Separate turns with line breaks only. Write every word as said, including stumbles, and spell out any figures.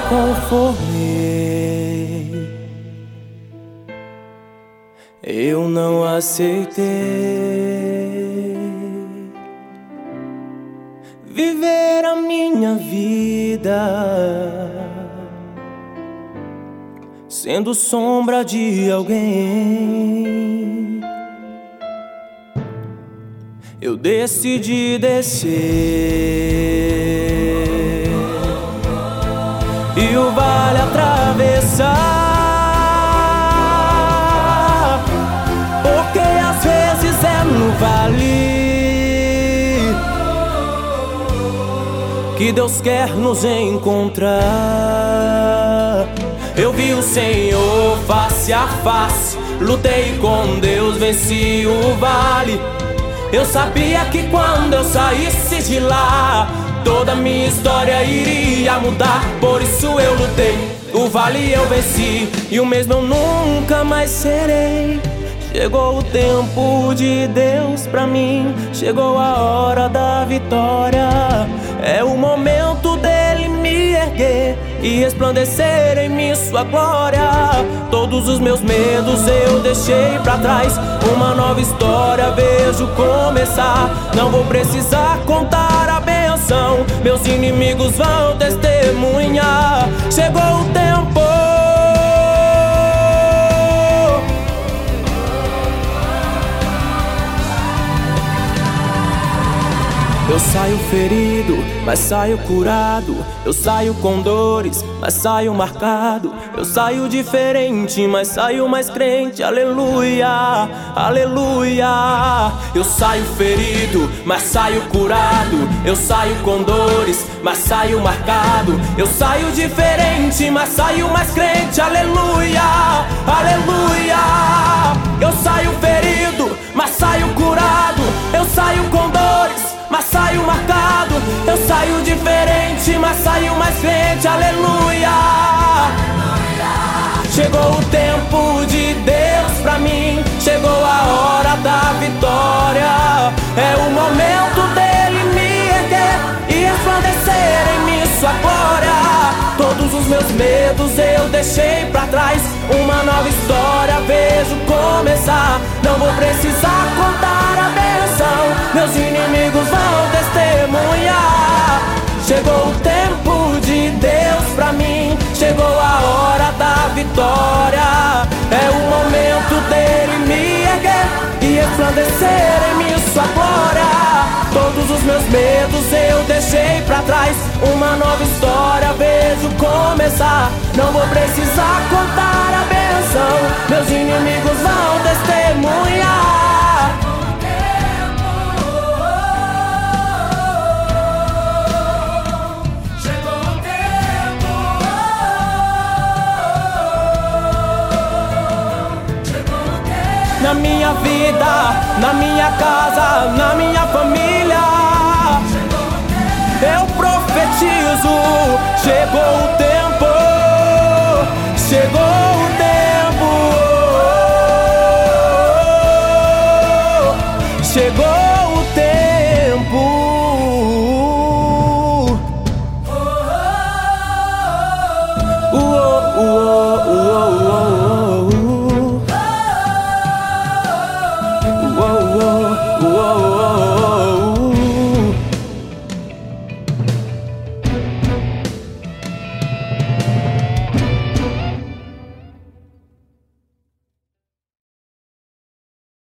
conformei, eu não aceitei viver a minha vida sendo sombra de alguém. Eu decidi descer e o vale atravessar, porque às vezes é no vale que Deus quer nos encontrar. Eu vi o Senhor face a face, lutei com Deus, venci o vale. Eu sabia que quando eu saísse de lá, toda minha história iria mudar. Por isso eu lutei, o vale eu venci, e o mesmo eu nunca mais serei. Chegou o tempo de Deus pra mim, chegou a hora da vitória. É o momento dele me erguer e resplandecer em mim sua glória. Todos os meus medos eu deixei pra trás, uma nova história vejo começar. Não vou precisar contar a benção, meus inimigos vão testemunhar. Chegou o tempo, eu saio ferido, mas saio curado. Eu saio com dores, mas saio marcado. Eu saio diferente, mas saio mais crente. Aleluia, aleluia. Eu saio ferido, mas saio curado. Eu saio com dores, mas saio marcado. Eu saio diferente, mas saio mais crente. Aleluia, aleluia. Eu saio ferido, mas saio curado. Eu saio com dores, mas saio marcado. Eu saio diferente, mas saio mais crente. Aleluia. Chegou o tempo de Deus pra mim, chegou a hora da vitória. É o momento dele me erguer e resplandecer em mim sua glória. Todos os meus medos eu deixei pra trás, uma nova história vejo começar. Não vou precisar contar a benção, meus inimigos vão testemunhar. Chegou o tempo de Deus pra mim, chegou a hora da vitória. É o momento dele me erguer e resplandecer em mim sua glória. Todos os meus medos eu deixei pra trás, uma nova história vejo começar. Não vou precisar contar a benção, meus inimigos vão testemunhar. Chegou o tempo, chegou o tempo. Na minha vida, na minha casa, na minha família, eu profetizo. Chegou o tempo, chegou o tempo, chegou.